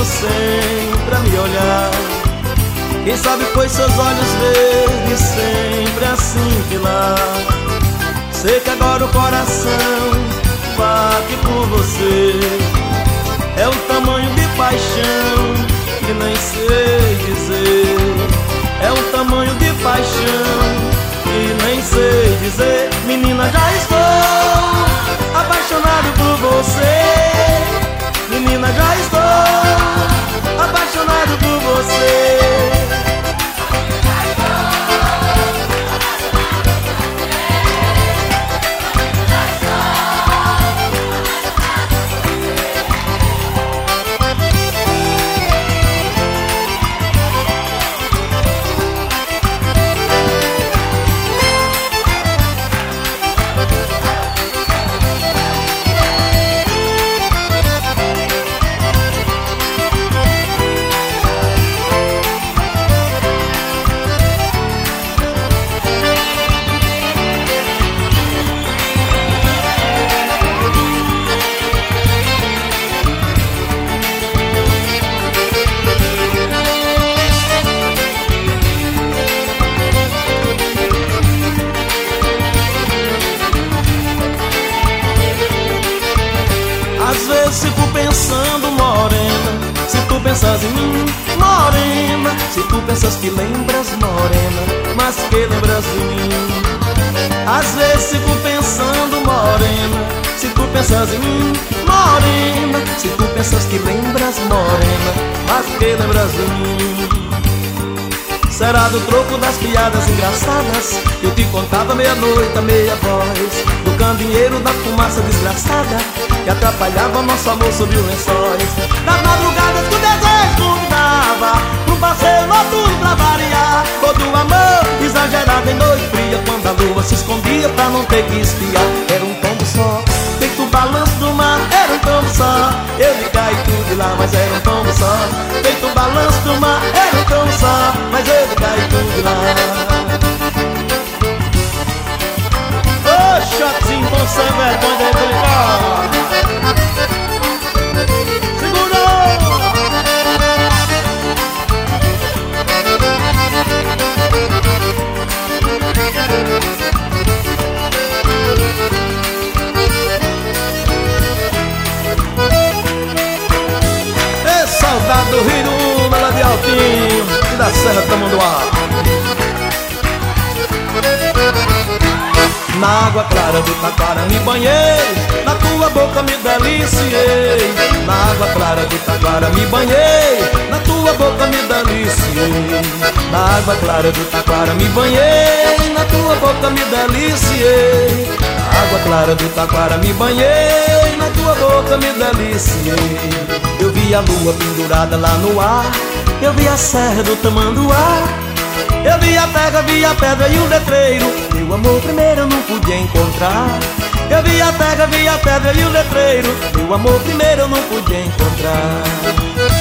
sorriso sempre a me olhar. Quem sabe foi seus olhos verdes sempre assim filar. Sei que agora o coração bate por você. É um tamanho de paixão que nem sei dizer. É um tamanho de paixão que nem sei dizer. Menina, já estou apaixonado por você. Menina, já estou apaixonado por você. Às vezes fico pensando, morena, se tu pensas em mim, morena, se tu pensas que lembras, morena, mas que lembras de mim. Às vezes fico pensando, morena, se tu pensas em mim, morena, se tu pensas que lembras, morena, mas que lembras de mim. Será do troco das piadas engraçadas que eu te contava meia-noite, a meia voz, do candeeiro da fumaça desgraçada que atrapalhava nosso amor sob os lençóis. Das madrugadas que o desejo convidava pro passeio noturno pra variar, ou do amor exagerado em noite fria, quando a lua se escondia pra não ter que espiar. Era um tombo só, feito o balanço do mar, era um tombo só. Eu me caí tudo de lá, mas era um tombo só. Feito o balanço do mar, era um tombo só, mas eu me caí tudo de lá. Ô, shotzinho com sem vergonha de brincar. Do Rio, ela de Altinho e da Serra Tamanduá. Na água clara do Taquara me banhei, na tua boca me deliciei. Na água clara do Taquara me banhei, na tua boca me deliciei. Na água clara do Taquara me banhei, na tua boca me deliciei. Na água clara do Taquara me banhei, na tua boca me deliciei. Eu vi a lua pendurada lá no ar, eu vi a serra do Tamanduá, eu vi a terra, vi a pedra e o letreiro. Meu amor primeiro eu não podia encontrar. Eu vi a terra, vi a pedra e o letreiro. Meu amor primeiro eu não podia encontrar.